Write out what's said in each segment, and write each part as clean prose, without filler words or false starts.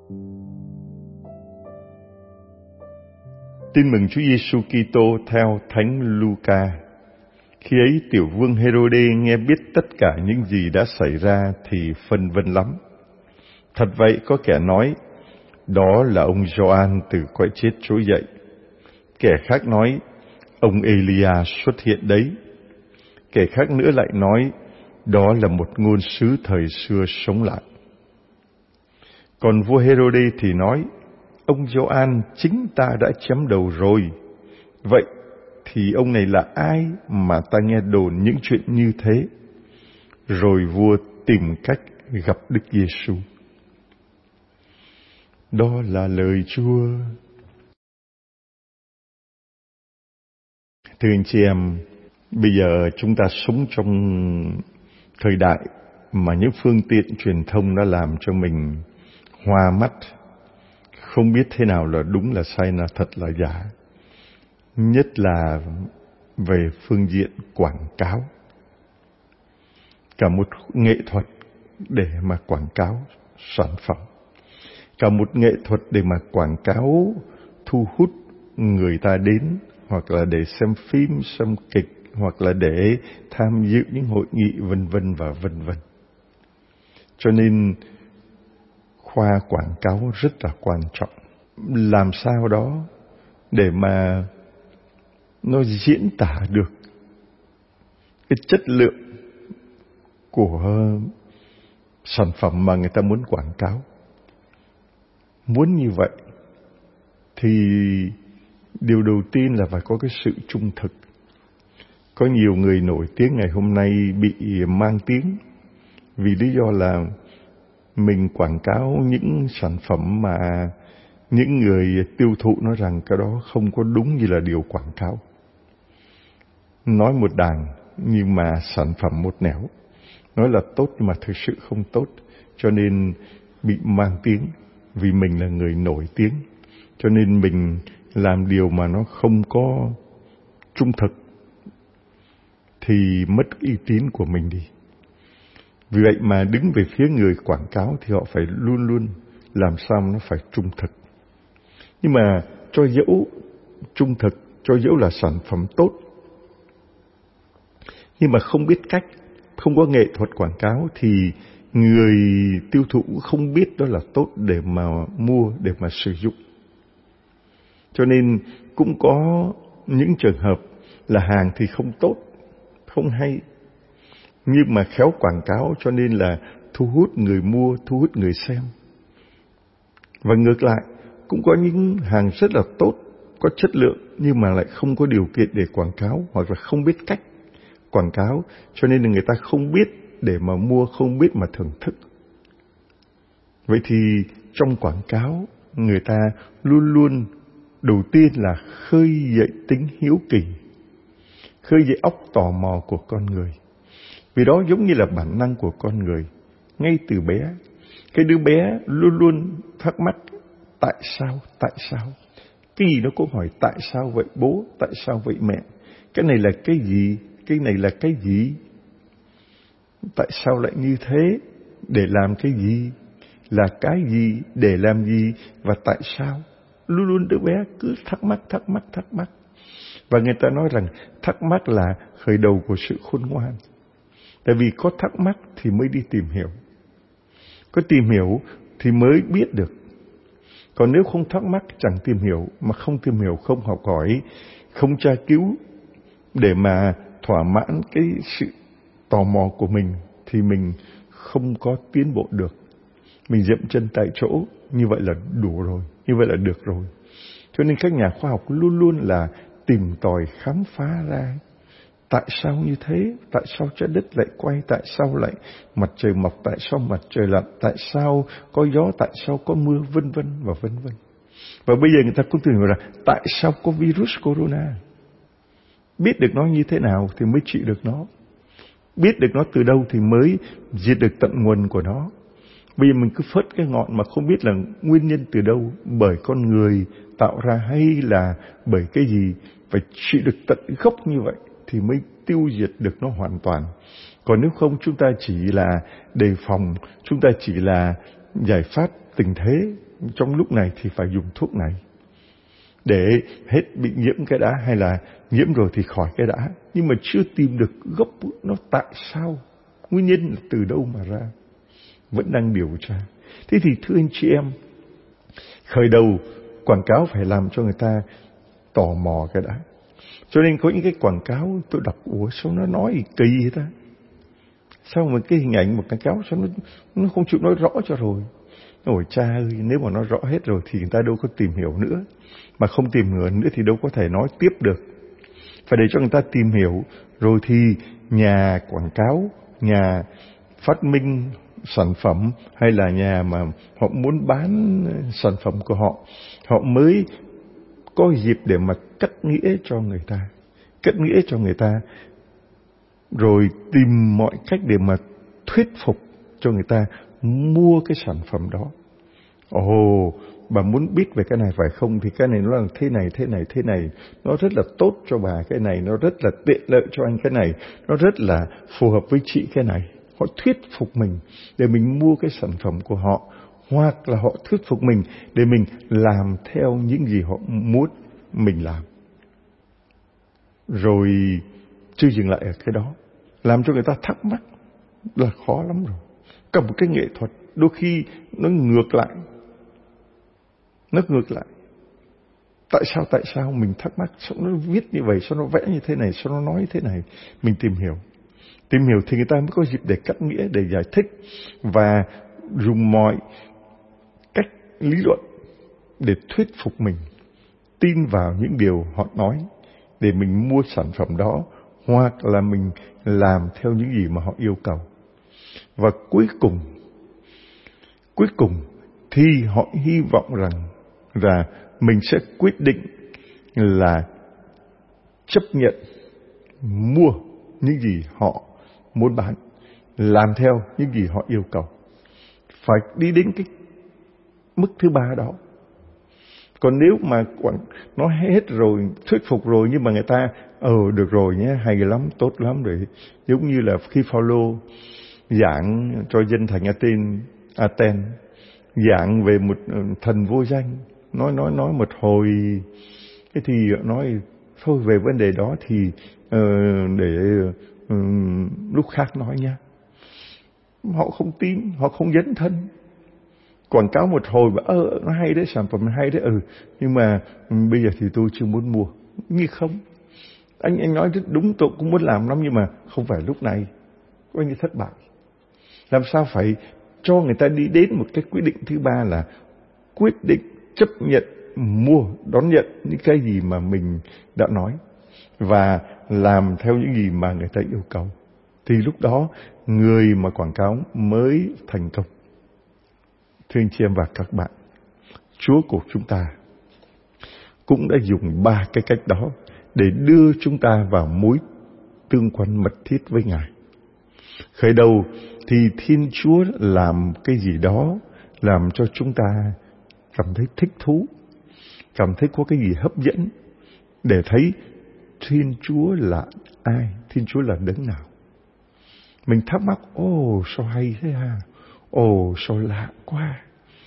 Tin mừng Chúa Giêsu Kitô theo Thánh Luca. Khi ấy tiểu vương Hêrôđê nghe biết tất cả những gì đã xảy ra thì phân vân lắm. Thật vậy, có kẻ nói đó là ông Gioan từ cõi chết trỗi dậy. Kẻ khác nói ông Elia xuất hiện đấy. Kẻ khác nữa lại nói đó là một ngôn sứ thời xưa sống lại. Còn vua Hêrôđê thì nói ông Gioan chính ta đã chém đầu rồi. Vậy thì ông này là ai mà ta nghe đồn những chuyện như thế? Rồi vua tìm cách gặp Đức Giêsu. Đó là lời Chúa. Thưa anh chị em, bây giờ chúng ta sống trong thời đại mà những phương tiện truyền thông đã làm cho mình hoa mắt, không biết thế nào là đúng là sai, là thật là giả. Nhất là về phương diện quảng cáo. Cả một nghệ thuật để mà quảng cáo sản phẩm. Cả một nghệ thuật để mà quảng cáo thu hút người ta đến, hoặc là để xem phim, xem kịch, hoặc là để tham dự những hội nghị vân vân và vân vân. Cho nên khoa quảng cáo rất là quan trọng. Làm sao đó để mà nó diễn tả được cái chất lượng của sản phẩm mà người ta muốn quảng cáo. Muốn như vậy thì điều đầu tiên là phải có cái sự trung thực. Có nhiều người nổi tiếng ngày hôm nay bị mang tiếng vì lý do là mình quảng cáo những sản phẩm mà những người tiêu thụ nói rằng cái đó không có đúng như là điều quảng cáo. Nói một đàng nhưng mà sản phẩm một nẻo. Nói là tốt nhưng mà thực sự không tốt. Cho nên bị mang tiếng vì mình là người nổi tiếng. Cho nên mình làm điều mà nó không có trung thực thì mất uy tín của mình đi. Vì vậy mà đứng về phía người quảng cáo thì họ phải luôn luôn làm sao nó phải trung thực. Nhưng mà cho dẫu trung thực, cho dẫu là sản phẩm tốt, nhưng mà không biết cách, không có nghệ thuật quảng cáo thì người tiêu thụ không biết đó là tốt để mà mua, để mà sử dụng. Cho nên cũng có những trường hợp là hàng thì không tốt, không hay, nhưng mà khéo quảng cáo cho nên là thu hút người mua, thu hút người xem. Và ngược lại, cũng có những hàng rất là tốt, có chất lượng nhưng mà lại không có điều kiện để quảng cáo, hoặc là không biết cách quảng cáo, cho nên là người ta không biết để mà mua, không biết mà thưởng thức. Vậy thì trong quảng cáo, người ta luôn luôn đầu tiên là khơi dậy tính hiếu kỳ, khơi dậy óc tò mò của con người. Vì đó giống như là bản năng của con người. Ngay từ bé, cái đứa bé luôn luôn thắc mắc tại sao, tại sao. Cái gì nó cũng hỏi tại sao vậy bố, tại sao vậy mẹ. Cái này là cái gì, cái này là cái gì. Tại sao lại như thế, để làm cái gì, là cái gì, để làm gì, và tại sao. Luôn luôn đứa bé cứ thắc mắc. Và người ta nói rằng thắc mắc là khởi đầu của sự khôn ngoan. Tại vì có thắc mắc thì mới đi tìm hiểu. Có tìm hiểu thì mới biết được. Còn nếu không thắc mắc chẳng tìm hiểu, mà không tìm hiểu, không học hỏi, không tra cứu để mà thỏa mãn cái sự tò mò của mình thì mình không có tiến bộ được. Mình dậm chân tại chỗ, như vậy là đủ rồi, như vậy là được rồi. Cho nên các nhà khoa học luôn luôn là tìm tòi khám phá ra tại sao như thế, tại sao trái đất lại quay, tại sao lại mặt trời mọc, tại sao mặt trời lặn, tại sao có gió, tại sao có mưa, vân vân và vân vân. Và bây giờ người ta cũng tìm hiểu là tại sao có virus corona. Biết được nó như thế nào thì mới trị được nó. Biết được nó từ đâu thì mới diệt được tận nguồn của nó. Bây giờ mình cứ phớt cái ngọn mà không biết là nguyên nhân từ đâu, bởi con người tạo ra hay là bởi cái gì. Phải trị được tận gốc như vậy thì mới tiêu diệt được nó hoàn toàn. Còn nếu không chúng ta chỉ là đề phòng, chúng ta chỉ là giải pháp tình thế, trong lúc này thì phải dùng thuốc này để hết bị nhiễm cái đã, hay là nhiễm rồi thì khỏi cái đã. Nhưng mà chưa tìm được gốc nó tại sao, nguyên nhân là từ đâu mà ra, vẫn đang điều tra. Thế thì thưa anh chị em, khởi đầu quảng cáo phải làm cho người ta tò mò cái đã. Cho nên có những cái quảng cáo tôi đọc, ủa sao nó nói kỳ vậy ta? Sao mà cái hình ảnh một quảng cáo sao nó không chịu nói rõ cho rồi? Ôi cha ơi, nếu mà nói rõ hết rồi thì người ta đâu có tìm hiểu nữa. Mà không tìm hiểu nữa thì đâu có thể nói tiếp được. Phải để cho người ta tìm hiểu, rồi thì nhà quảng cáo, nhà phát minh sản phẩm, hay là nhà mà họ muốn bán sản phẩm của họ, họ mới có dịp để mà cắt nghĩa cho người ta. Cắt nghĩa cho người ta, rồi tìm mọi cách để mà thuyết phục cho người ta mua cái sản phẩm đó. Ồ, bà muốn biết về cái này phải không? Thì cái này nó là thế này, thế này, thế này. Nó rất là tốt cho bà cái này, nó rất là tiện lợi cho anh cái này, nó rất là phù hợp với chị cái này. Họ thuyết phục mình để mình mua cái sản phẩm của họ, hoặc là họ thuyết phục mình để mình làm theo những gì họ muốn mình làm. Rồi chưa dừng lại ở cái đó, làm cho người ta thắc mắc là khó lắm rồi. Cả một cái nghệ thuật đôi khi nó ngược lại. Nó ngược lại. Tại sao mình thắc mắc, sao nó viết như vậy, sao nó vẽ như thế này, sao nó nói như thế này. Mình tìm hiểu. Tìm hiểu thì người ta mới có dịp để cắt nghĩa, để giải thích, và dùng mọi cách lý luận để thuyết phục mình tin vào những điều họ nói, để mình mua sản phẩm đó, hoặc là mình làm theo những gì mà họ yêu cầu. Và cuối cùng thì họ hy vọng rằng là mình sẽ quyết định là chấp nhận mua những gì họ muốn bán, làm theo những gì họ yêu cầu. Phải đi đến cái mức thứ ba đó. Còn nếu mà nói hết rồi, thuyết phục rồi, nhưng mà người ta được rồi nhé, hay lắm, tốt lắm rồi. Giống như là khi Phaolô giảng cho dân thành Aten, giảng về một thần vô danh, nói một hồi, thế thì nói thôi về vấn đề đó thì để lúc khác nói nha. Họ không tin, họ không dấn thân. Quảng cáo một hồi và nó hay đấy, sản phẩm hay đấy, nhưng mà bây giờ thì tôi chưa muốn mua. Như không, anh nói rất đúng, tôi cũng muốn làm lắm, nhưng mà không phải lúc này. Coi như thất bại. Làm sao phải cho người ta đi đến một cái quyết định thứ ba là quyết định chấp nhận mua, đón nhận những cái gì mà mình đã nói và làm theo những gì mà người ta yêu cầu. Thì lúc đó người mà quảng cáo mới thành công. Thưa anh chị em và các bạn, Chúa của chúng ta cũng đã dùng 3 cái cách đó để đưa chúng ta vào mối tương quan mật thiết với Ngài. Khởi đầu thì Thiên Chúa làm cái gì đó làm cho chúng ta cảm thấy thích thú, cảm thấy có cái gì hấp dẫn, để thấy Thiên Chúa là ai, Thiên Chúa là đấng nào. Mình thắc mắc, sao hay thế ha, sao lạ quá.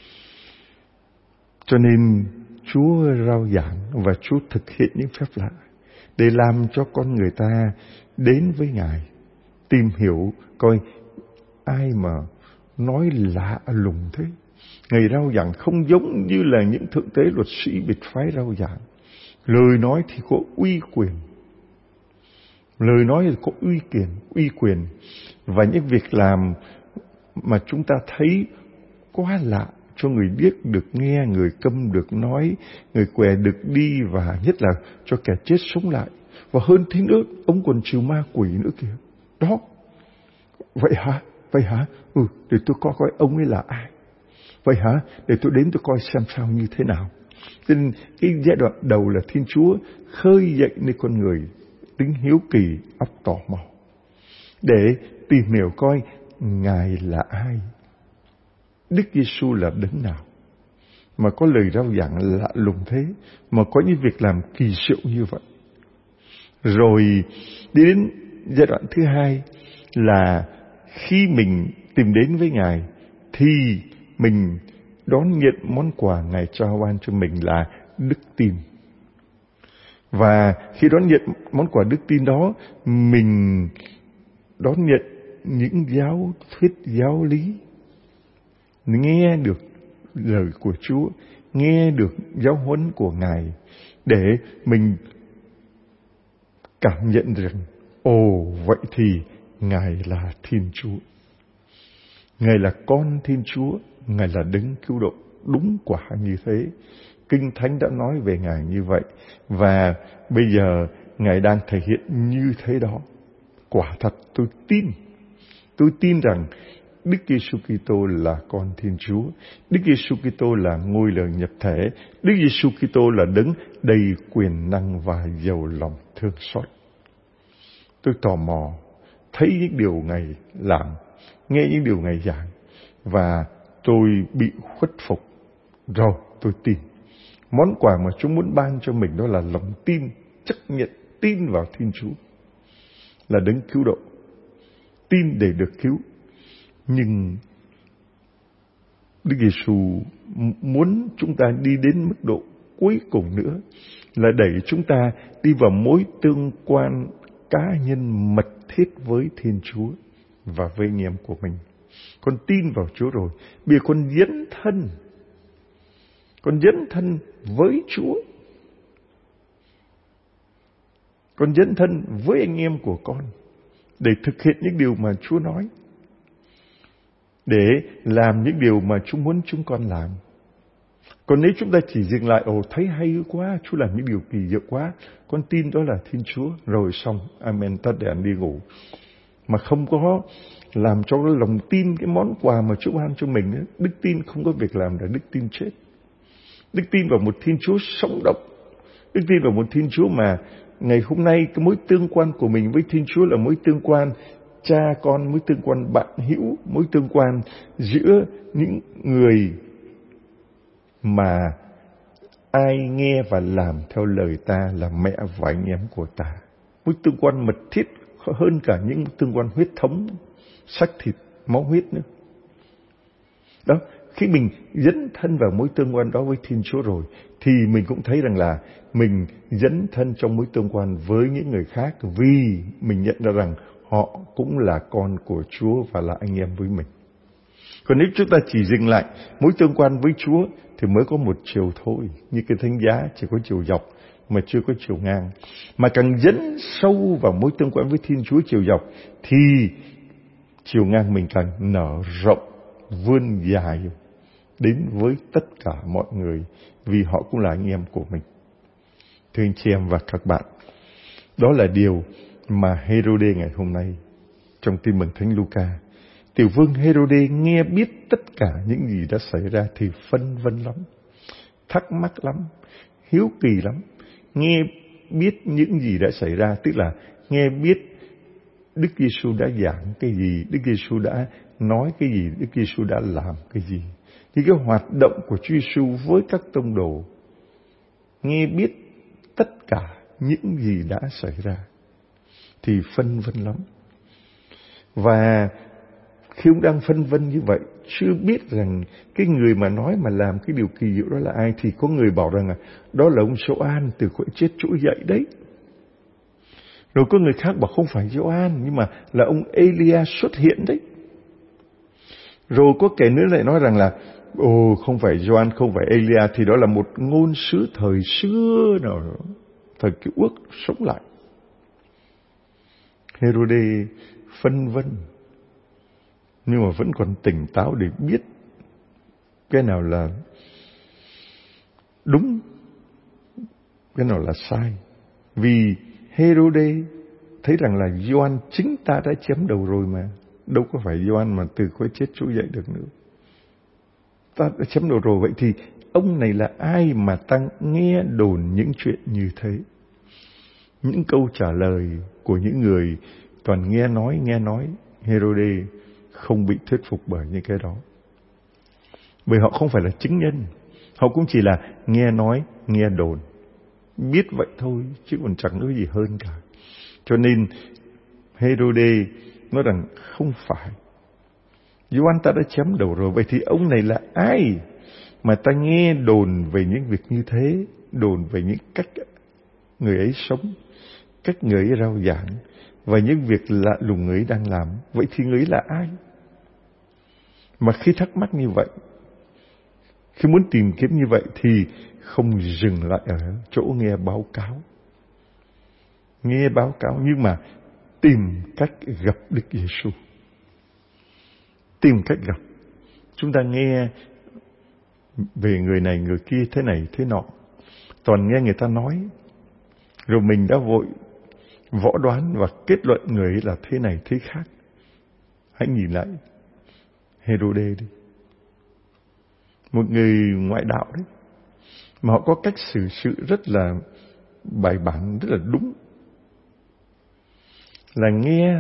Cho nên Chúa rao giảng và Chúa thực hiện những phép lạ để làm cho con người ta đến với Ngài, tìm hiểu coi ai mà nói lạ lùng thế. Ngài rao giảng không giống như là những thượng tế luật sĩ biệt phái rao giảng. Lời nói thì có uy quyền. Lời nói thì có uy quyền. Và những việc làm mà chúng ta thấy quá lạ, cho người điếc được nghe, người câm được nói, người què được đi, và nhất là cho kẻ chết sống lại. Và hơn thế nữa, ông còn trừ ma quỷ nữa kìa. Đó. Vậy hả? Để tôi coi ông ấy là ai. Vậy hả? Để tôi đến tôi coi xem sao như thế nào. Nên cái giai đoạn đầu là Thiên Chúa khơi dậy nơi con người tính hiếu kỳ, óc tò mò, để tìm hiểu coi Ngài là ai, Đức Giêsu là đấng nào, mà có lời rao giảng lạ lùng thế, mà có những việc làm kỳ diệu như vậy. Rồi đến giai đoạn thứ hai là khi mình tìm đến với Ngài thì mình đón nhận món quà Ngài trao ban cho mình là đức tin. Và khi đón nhận món quà đức tin đó, mình đón nhận những giáo thuyết, giáo lý, nghe được lời của Chúa, nghe được giáo huấn của Ngài, để mình cảm nhận rằng, vậy thì Ngài là Thiên Chúa. Ngài là con Thiên Chúa, Ngài là đấng cứu độ. Đúng quả như thế. Kinh Thánh đã nói về Ngài như vậy. Và bây giờ Ngài đang thể hiện như thế đó. Quả thật tôi tin. Tôi tin rằng Đức Giêsu Kitô là con Thiên Chúa. Đức Giêsu Kitô là ngôi lời nhập thể. Đức Giêsu Kitô là đấng đầy quyền năng và giàu lòng thương xót. Tôi tò mò thấy những điều Ngài làm, nghe những điều Ngài giảng, và tôi bị khuất phục. Rồi tôi tin. Món quà mà Chúa muốn ban cho mình đó là lòng tin, chấp nhận, tin vào Thiên Chúa là đấng cứu độ, tin để được cứu. Nhưng Đức Giêsu muốn chúng ta đi đến mức độ cuối cùng nữa, là đẩy chúng ta đi vào mối tương quan cá nhân mật thiết với Thiên Chúa và với anh em của mình. Con tin vào Chúa rồi, bây giờ con dấn thân với Chúa. Con dấn thân với anh em của con để thực hiện những điều mà Chúa nói, để làm những điều mà Chúa muốn chúng con làm. Còn nếu chúng ta chỉ dừng lại, thấy hay quá, Chúa làm những điều kỳ diệu quá, con tin đó là Thiên Chúa, rồi xong, amen, tắt đèn đi ngủ. Mà không có làm cho cái lòng tin, cái món quà mà Chúa ban cho mình ấy, đức tin không có việc làm là đức tin chết. Đức tin vào một Thiên Chúa sống động. Đức tin vào một Thiên Chúa mà ngày hôm nay cái mối tương quan của mình với Thiên Chúa là mối tương quan cha con, mối tương quan bạn hữu, mối tương quan giữa những người mà ai nghe và làm theo lời ta là mẹ và anh em của ta. Mối tương quan mật thiết hơn cả những tương quan huyết thống, xác thịt, máu huyết nữa. Đó, khi mình dấn thân vào mối tương quan đó với Thiên Chúa rồi, thì mình cũng thấy rằng là mình dấn thân trong mối tương quan với những người khác, vì mình nhận ra rằng họ cũng là con của Chúa và là anh em với mình. Còn nếu chúng ta chỉ dừng lại mối tương quan với Chúa thì mới có một chiều thôi, như cái thánh giá chỉ có chiều dọc mà chưa có chiều ngang. Mà càng dấn sâu vào mối tương quan với Thiên Chúa chiều dọc thì chiều ngang mình càng nở rộng, vươn dài đến với tất cả mọi người, vì họ cũng là anh em của mình. Thưa anh chị em và các bạn, đó là điều mà Hêrô-đê ngày hôm nay trong Tin mừng Thánh Luca, tiểu vương Hêrô-đê nghe biết tất cả những gì đã xảy ra thì phân vân lắm, thắc mắc lắm, hiếu kỳ lắm. Nghe biết những gì đã xảy ra, tức là nghe biết Đức Giêsu đã giảng cái gì, Đức Giêsu đã nói cái gì, Đức Giêsu đã làm cái gì, những cái hoạt động của Chúa Giêsu với các tông đồ. Nghe biết tất cả những gì đã xảy ra thì phân vân lắm. Và khi ông đang phân vân như vậy, chưa biết rằng cái người mà nói mà làm cái điều kỳ diệu đó là ai, thì có người bảo rằng đó là ông Gioan từ cõi chết trỗi dậy đấy. Rồi có người khác bảo không phải Gioan, nhưng mà là ông Elia xuất hiện đấy. Rồi có kẻ nữa lại nói rằng là không phải Gioan, không phải Elia, thì đó là một ngôn sứ thời xưa nào đó, thời Cựu Ước sống lại. Hêrô-đê phân vân, nhưng mà vẫn còn tỉnh táo để biết cái nào là đúng, cái nào là sai. Vì Hêrô-đê thấy rằng là Gioan chính ta đã chém đầu rồi mà, đâu có phải Gioan mà từ cõi chết trỗi dậy được nữa. Ta đã chém đầu rồi, vậy thì ông này là ai mà ta nghe đồn những chuyện như thế? Những câu trả lời của những người toàn nghe nói, Hêrô-đê không bị thuyết phục bởi những cái đó. Bởi họ không phải là chứng nhân, họ cũng chỉ là nghe nói, nghe đồn, biết vậy thôi, chứ còn chẳng nói gì hơn cả. Cho nên Hêrô-đê nói rằng không phải, Gioan ta đã chém đầu rồi, vậy thì ông này là ai? mà ta nghe đồn về những việc như thế, đồn về những cách người ấy sống, cách người ấy rao giảng và những việc lạ lùng người ấy đang làm, vậy thì người ấy là ai? Mà khi thắc mắc như vậy, khi muốn tìm kiếm như vậy thì không dừng lại ở chỗ nghe báo cáo. Nghe báo cáo nhưng mà tìm cách gặp Đức Giêsu. Tìm cách gặp. Chúng ta nghe về người này người kia thế này thế nọ, toàn nghe người ta nói, rồi mình đã vội võ đoán và kết luận người ấy là thế này thế khác. Hãy nhìn lại Hê-rô-đê đi, một người ngoại đạo đấy, mà họ có cách xử sự rất là bài bản, rất là đúng, là nghe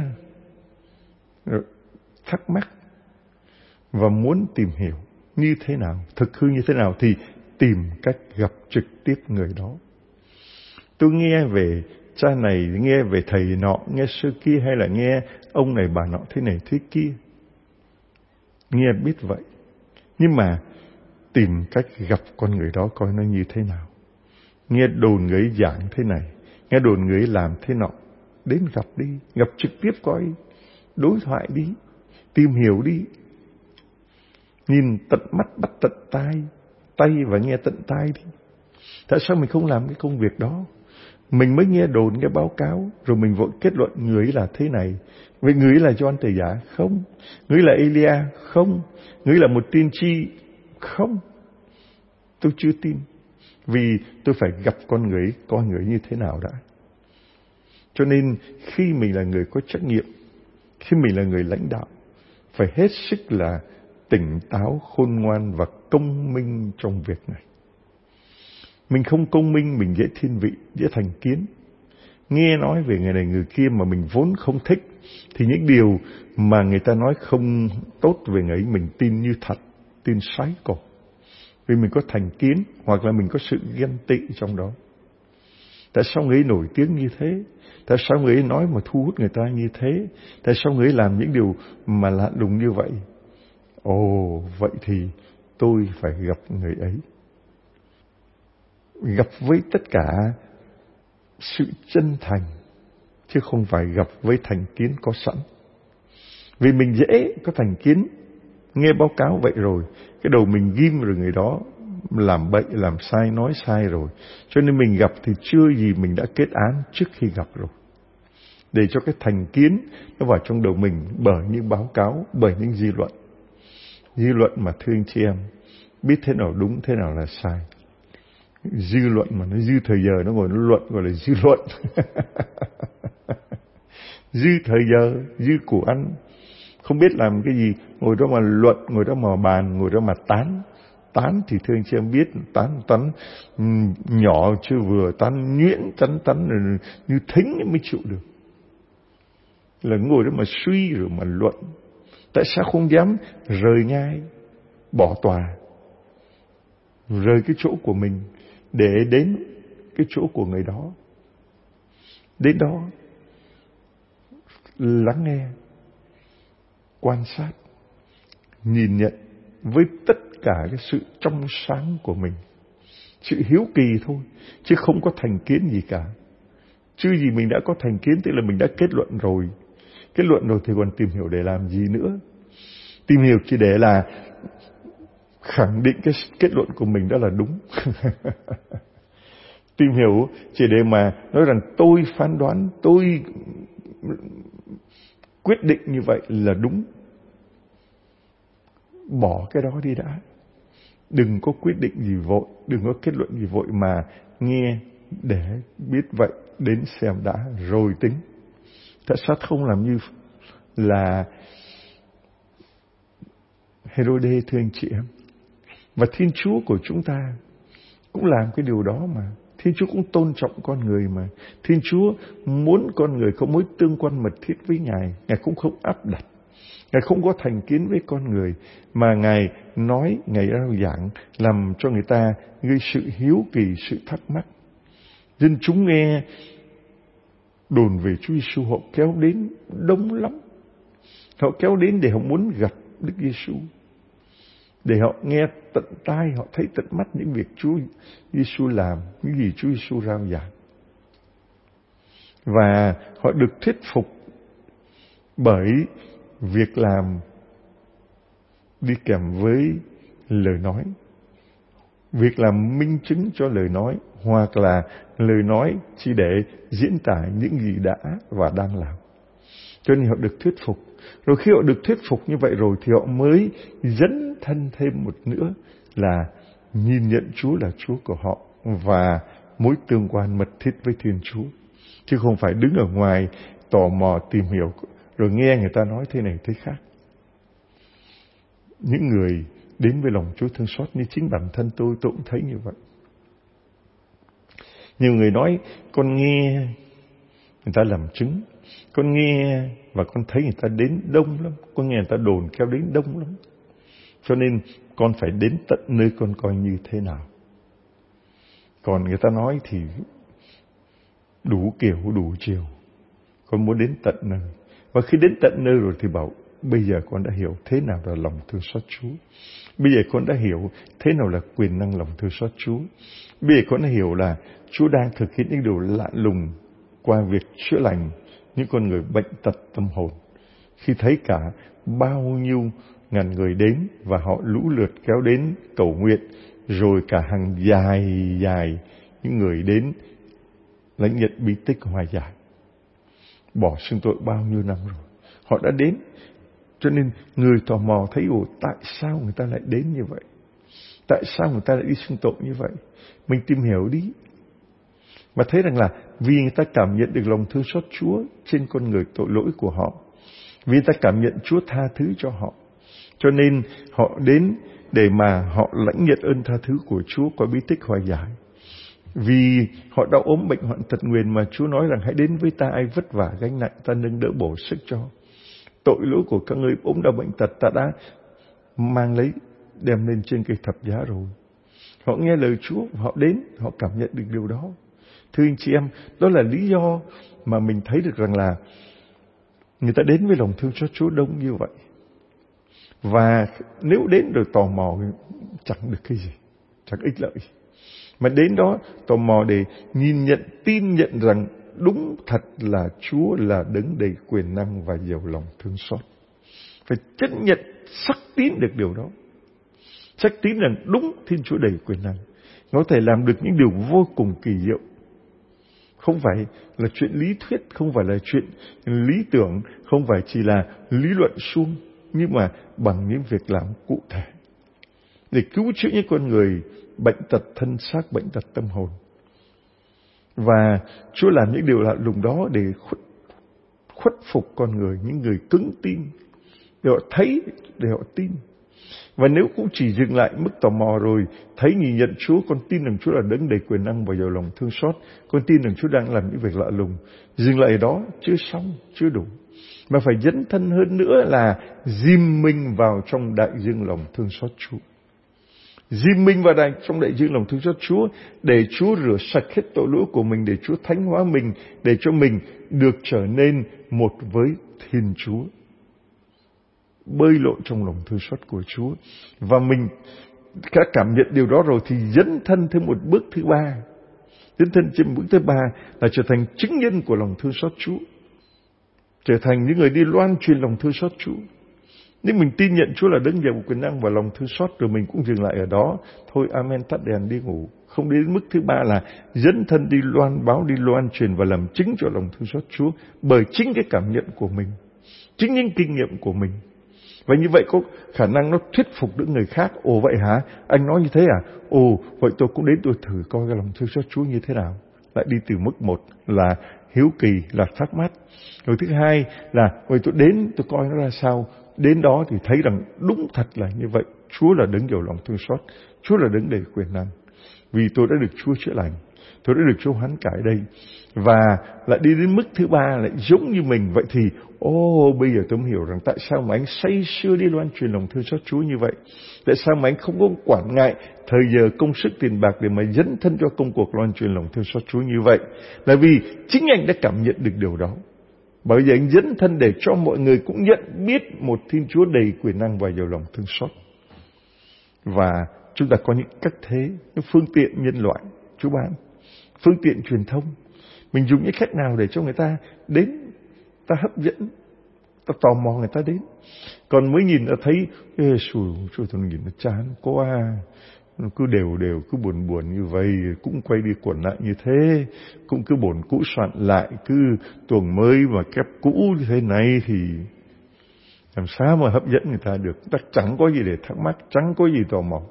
thắc mắc và muốn tìm hiểu như thế nào, thực hư như thế nào thì tìm cách gặp trực tiếp người đó. Tôi nghe về cha này, nghe về thầy nọ, nghe sư kia, hay là nghe ông này bà nọ thế này thế kia, nghe biết vậy, nhưng mà tìm cách gặp con người đó coi nó như thế nào. Nghe đồn người ấy giảng thế này, nghe đồn người ấy làm thế nọ, đến gặp đi, gặp trực tiếp coi, đối thoại đi, tìm hiểu đi, nhìn tận mắt bắt tận tay và nghe tận tai đi. Tại sao mình không làm cái công việc đó? Mình mới nghe đồn, nghe báo cáo, rồi mình vội kết luận người ấy là thế này. Vậy người ấy là Gioan Tẩy Giả? Không. Người ấy là Elia? Không. Người ấy là một tiên tri? Không. Tôi chưa tin. Vì tôi phải gặp con người ấy, coi người ấy như thế nào đã. Cho nên khi mình là người có trách nhiệm, khi mình là người lãnh đạo, phải hết sức là tỉnh táo, khôn ngoan và công minh trong việc này. Mình không công minh, mình dễ thiên vị, dễ thành kiến. Nghe nói về người này người kia mà mình vốn không thích, thì những điều mà người ta nói không tốt về người ấy mình tin như thật, tin sái cổ. Vì mình có thành kiến, hoặc là mình có sự ghen tị trong đó. Tại sao người ấy nổi tiếng như thế? Tại sao người ấy nói mà thu hút người ta như thế? Tại sao người ấy làm những điều mà lạ lùng như vậy? Ồ, vậy thì tôi phải gặp người ấy. Gặp với tất cả sự chân thành, chứ không phải gặp với thành kiến có sẵn. Vì mình dễ có thành kiến, nghe báo cáo vậy rồi, cái đầu mình ghim rồi người đó làm bậy, làm sai, nói sai rồi. Cho nên mình gặp thì chưa gì mình đã kết án trước khi gặp rồi. Để cho cái thành kiến nó vào trong đầu mình bởi những báo cáo, bởi những dư luận. Dư luận mà thưa anh chị em, biết thế nào đúng, thế nào là sai. Dư luận mà nó dư thời giờ, nó ngồi nó luận gọi là dư luận. Dư thời giờ, dư của ăn, không biết làm cái gì, ngồi đó mà luận, ngồi đó mà bàn, ngồi đó mà tán. Tán thì thưa anh chị em biết, tán nhỏ chưa vừa, tán nhuyễn, tán như thính mới chịu được. Là ngồi đó mà suy rồi mà luận. Tại sao không dám rời ngai, bỏ tòa, rời cái chỗ của mình để đến cái chỗ của người đó? Đến đó lắng nghe, quan sát, nhìn nhận với tất cả cái sự trong sáng của mình, sự hiếu kỳ thôi, chứ không có thành kiến gì cả. Chứ gì mình đã có thành kiến tức là mình đã kết luận rồi. Kết luận rồi thì còn tìm hiểu để làm gì nữa? Tìm hiểu chỉ để là khẳng định cái kết luận của mình đó là đúng. Tìm hiểu chỉ để mà nói rằng tôi phán đoán, tôi quyết định như vậy là đúng. Bỏ cái đó đi đã. Đừng có quyết định gì vội, đừng có kết luận gì vội, mà nghe để biết vậy, đến xem đã rồi tính. Tại sao không làm như là Hê-rô-đê thưa anh chị em? Và Thiên Chúa của chúng ta cũng làm cái điều đó mà. Thiên Chúa cũng tôn trọng con người mà. Thiên Chúa muốn con người có mối tương quan mật thiết với Ngài. Ngài cũng không áp đặt. Ngài không có thành kiến với con người, mà Ngài nói, Ngài rao giảng, làm cho người ta gây sự hiếu kỳ, sự thắc mắc. Dân chúng nghe đồn về Chúa Giêsu, họ kéo đến đông lắm. Họ kéo đến để họ muốn gặp Đức Giêsu. để họ nghe tận tai, họ thấy tận mắt những việc Chúa Giêsu làm, những gì Chúa Giêsu rao giảng. Và họ được thuyết phục bởi việc làm đi kèm với lời nói. Việc làm minh chứng cho lời nói, hoặc là lời nói chỉ để diễn tả những gì đã và đang làm. Cho nên họ được thuyết phục. Rồi khi họ được thuyết phục như vậy rồi thì họ mới dấn thân thêm một nữa là nhìn nhận Chúa là Chúa của họ và mối tương quan mật thiết với Thiên Chúa. Chứ không phải đứng ở ngoài tò mò tìm hiểu rồi nghe người ta nói thế này thế khác. Những người đến với lòng Chúa thương xót như chính bản thân tôi cũng thấy như vậy. Nhiều người nói con nghe người ta làm chứng, con nghe và con thấy người ta đến đông lắm, con nghe người ta đồn kéo đến đông lắm. Cho nên con phải đến tận nơi con coi như thế nào. Còn người ta nói thì đủ kiểu đủ chiều. Con muốn đến tận nơi. Và khi đến tận nơi rồi thì bảo bây giờ con đã hiểu thế nào là lòng thương xót Chúa. Bây giờ con đã hiểu thế nào là quyền năng lòng thương xót Chúa. Bây giờ con đã hiểu là Chúa đang thực hiện những điều lạ lùng qua việc chữa lành những con người bệnh tật tâm hồn. Khi thấy cả bao nhiêu ngàn người đến và họ lũ lượt kéo đến cầu nguyện, rồi cả hàng dài những người đến lãnh nhận bí tích hòa giải. Bỏ xưng tội bao nhiêu năm rồi, họ đã đến. Cho nên người tò mò thấy tại sao người ta lại đến như vậy? Tại sao người ta lại đi xưng tội như vậy? Mình tìm hiểu đi. Mà thấy rằng là vì người ta cảm nhận được lòng thương xót Chúa trên con người tội lỗi của họ. Vì người ta cảm nhận Chúa tha thứ cho họ. Cho nên họ đến để mà họ lãnh nhận ơn tha thứ của Chúa qua bí tích hòa giải. Vì họ đã ốm bệnh hoạn tật nguyền mà Chúa nói rằng hãy đến với ta ai vất vả gánh nặng ta nâng đỡ bổ sức cho. Tội lỗi của các ngươi ốm đau bệnh tật ta đã mang lấy đem lên trên cây thập giá rồi. Họ nghe lời Chúa, họ đến, họ cảm nhận được điều đó. Thưa anh chị em, đó là lý do mà mình thấy được rằng là người ta đến với lòng thương xót Chúa đông như vậy. Và nếu đến rồi tò mò chẳng được cái gì, chẳng ích lợi gì. Mà đến đó tò mò để nhìn nhận, tin nhận rằng đúng thật là Chúa là đấng đầy quyền năng và giàu lòng thương xót. Phải chấp nhận, xác tín được điều đó. Xác tín rằng đúng Thiên Chúa đầy quyền năng. Nó có thể làm được những điều vô cùng kỳ diệu. Không phải là chuyện lý thuyết, không phải là chuyện lý tưởng, không phải chỉ là lý luận suông, nhưng mà bằng những việc làm cụ thể. Để cứu chữa những con người bệnh tật thân xác, bệnh tật tâm hồn. Và Chúa làm những điều lạ lùng đó để khuất phục con người, những người cứng tin, để họ thấy, để họ tin. Và nếu cũng chỉ dừng lại mức tò mò rồi, thấy nhìn nhận Chúa, con tin rằng Chúa là đấng đầy quyền năng và giàu lòng thương xót, con tin rằng Chúa đang làm những việc lạ lùng, dừng lại đó chưa xong, chưa đủ. Mà phải dấn thân hơn nữa là dìm mình vào trong đại dương lòng thương xót Chúa. Dìm mình vào trong đại dương lòng thương xót Chúa, để Chúa rửa sạch hết tội lỗi của mình, để Chúa thánh hóa mình, để cho mình được trở nên một với Thiên Chúa. Bơi lội trong lòng thương xót của Chúa. Và mình đã cảm nhận điều đó rồi thì dấn thân thêm một bước thứ ba. Dấn thân trên bước thứ ba là trở thành chứng nhân của lòng thương xót Chúa. Trở thành những người đi loan truyền lòng thương xót Chúa. Nếu mình tin nhận Chúa là đấng giàu quyền năng và lòng thương xót rồi mình cũng dừng lại ở đó. Thôi amen, tắt đèn đi ngủ. Không đến mức thứ ba là dấn thân đi loan báo, đi loan truyền và làm chứng cho lòng thương xót Chúa. Bởi chính cái cảm nhận của mình. Chính những kinh nghiệm của mình. Và như vậy có khả năng nó thuyết phục được người khác. Ồ vậy hả? Anh nói như thế à? Ồ vậy tôi cũng đến tôi thử coi cái lòng thương xót Chúa như thế nào. Lại đi từ mức một là hiếu kỳ, là thắc mắc. Rồi thứ hai là vậy tôi đến tôi coi nó ra sao. Đến đó thì thấy rằng đúng thật là như vậy. Chúa là đấng giàu lòng thương xót. Chúa là đấng đầy quyền năng. Vì tôi đã được Chúa chữa lành. Tôi đã được Chúa hoán cải đây. Và lại đi đến mức thứ ba lại giống như mình. Vậy thì bây giờ tôi mới hiểu rằng tại sao mà anh say sưa đi loan truyền lòng thương xót Chúa như vậy. Tại sao mà anh không có quản ngại thời giờ, công sức, tiền bạc để mà dấn thân cho công cuộc loan truyền lòng thương xót Chúa như vậy. Là vì chính anh đã cảm nhận được điều đó. Bởi vậy anh dấn thân để cho mọi người cũng nhận biết một Thiên Chúa đầy quyền năng và giàu lòng thương xót. Và chúng ta có những cách thế, những phương tiện nhân loại, chú bạn, phương tiện truyền thông. Mình dùng những cách nào để cho người ta đến, ta hấp dẫn, ta tò mò người ta đến. Còn mới nhìn đã thấy, tôi nhìn nó chán quá, nó cứ đều cứ buồn như vậy, cũng quay đi quẩn lại như thế, cũng cứ bổn cũ soạn lại, cứ tuồng mới mà kép cũ như thế này thì làm sao mà hấp dẫn người ta được. Ta chẳng có gì để thắc mắc, chẳng có gì tò mò.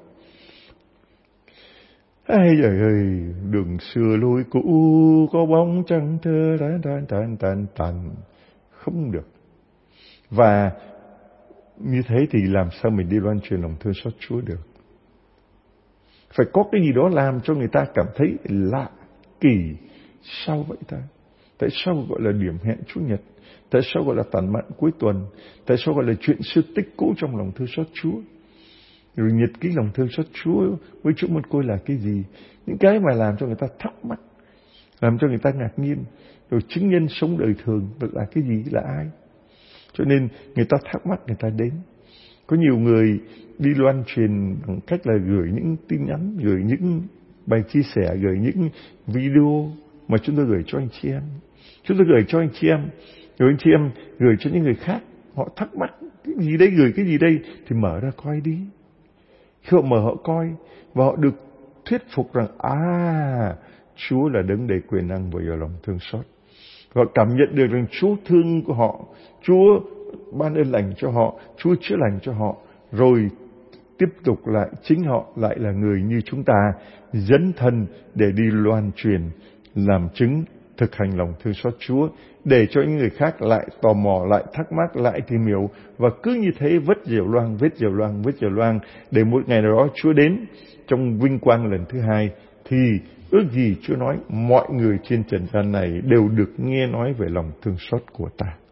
Ây trời ơi, đường xưa lối cũ có bóng trăng thơ tan không được. Và như thế thì làm sao mình đi loan truyền lòng thương xót Chúa được? Phải có cái gì đó làm cho người ta cảm thấy lạ, kỳ. Sao vậy ta? Tại sao gọi là điểm hẹn Chủ nhật? Tại sao gọi là tản mạn cuối tuần? Tại sao gọi là chuyện xưa tích cũ trong lòng thương xót Chúa? Rồi nhật ký lòng thương xót Chúa với Chúa Một Côi là cái gì? Những cái mà làm cho người ta thắc mắc, làm cho người ta ngạc nhiên. Rồi chứng nhân sống đời thường là cái gì, là ai? Cho nên người ta thắc mắc, người ta đến. Có nhiều người đi loan truyền bằng cách là gửi những tin nhắn, gửi những bài chia sẻ, gửi những video mà chúng tôi gửi cho anh chị em. Chúng tôi gửi cho anh chị em, rồi anh chị em gửi cho những người khác. Họ thắc mắc, cái gì đây, gửi cái gì đây? Thì mở ra coi đi. Khi họ mở họ coi, và họ được thuyết phục rằng, Chúa là đấng đầy quyền năng và giàu lòng thương xót. Họ cảm nhận được rằng Chúa thương của họ, Chúa ban ơn lành cho họ, Chúa chữa lành cho họ. Rồi tiếp tục lại, chính họ lại là người như chúng ta, dấn thân để đi loan truyền, làm chứng, thực hành lòng thương xót Chúa, để cho những người khác lại tò mò, lại thắc mắc, lại tìm hiểu. Và cứ như thế vết dẻo loang, để một ngày nào đó Chúa đến trong vinh quang lần thứ hai, thì ước gì Chúa nói mọi người trên trần gian này đều được nghe nói về lòng thương xót của ta.